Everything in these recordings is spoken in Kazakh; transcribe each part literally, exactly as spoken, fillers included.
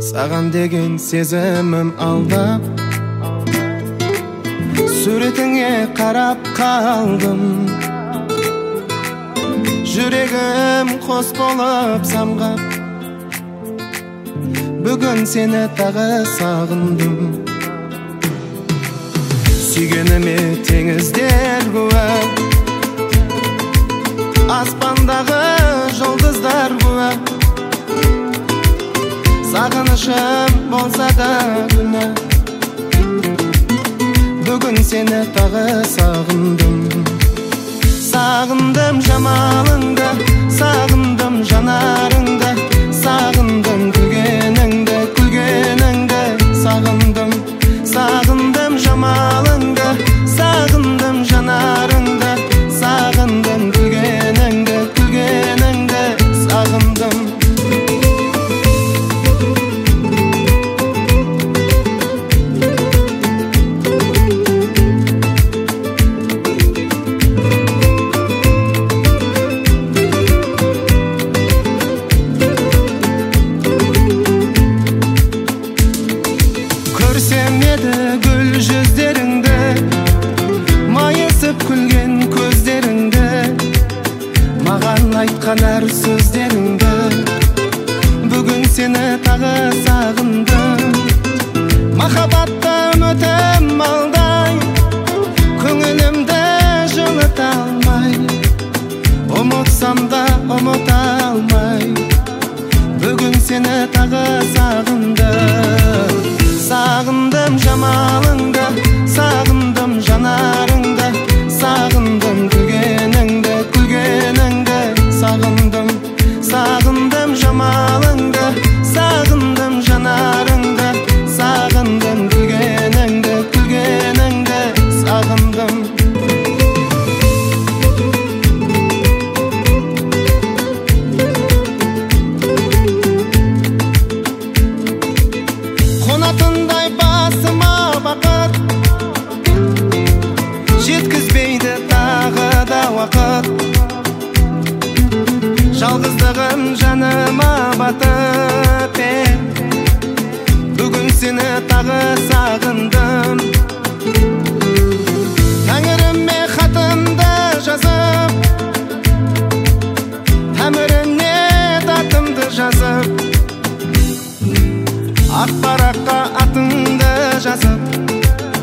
Саған деген сезімім алдап, суретіңе қарап қалдым. Жүрегім қос болып самғап, бүгін сені тағы сағындым. Сүйгеніме теңіздер куә, аспандағы жұлдыздар куә. Сағынышым болса да күнә, бүгін сені тағы сағындым. Сағындым жамалыңды, сағындым жанарыңды, сағындым күлгеніңді, күлгеніңді сағындым. Сағындым жамалыңды, сағындым жанарыңды, сағындым күлгеніңді, күлгеніңді сағындым. Көрсем еді гүл жүздеріңді, майысып күлген көздеріңді, маған айтқан әр сөздеріңді, бүгін сені тағы сағындым. Махаббатта үмітім алдай, көңілімді жылыта алмай, ұмытсам да ұмыта алмай, бүгін сені тағы сағындым. Сағындым жамалыңды, сағындым жанарыңды, сағындым күлгеніңді, күлгеніңді сағындым. Сағындым жамалыңды, сағындым жанарыңды, сағындым күлгеніңді, күлгеніңді сағындым. Қонатындай басыма бақыт, жеткізбейді тағы да уақыт. Жалғыздығым жаныма батып, бүгін сені тағы сағындым. Тәңіріме хатымды жазып, тәміріне татымды жазып, ақ параққа атыңды жазып,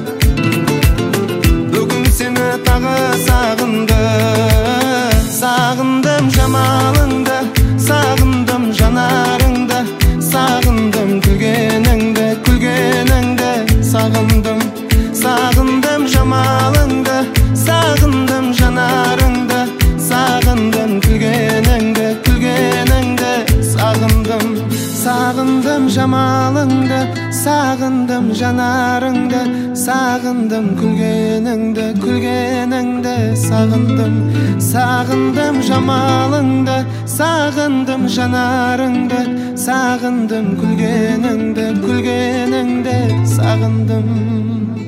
бүгін сені тағы сағындым. Сағындым жамалыңды, сағындым жанарыңды, сағындым күлгеніңді, күлгеніңді сағындым. Сағындым жамалыңды, сағындым жанарыңды, сағындым күлгеніңді, күлгеніңді сағындым. Сағындым жамалыңды, сағындым жанарыңды, сағындым күлгеніңді, күлгеніңді сағындым. Сағындым жамалыңды, сағындым жанарыңды, сағындым күлгеніңді, күлгеніңді сағындым.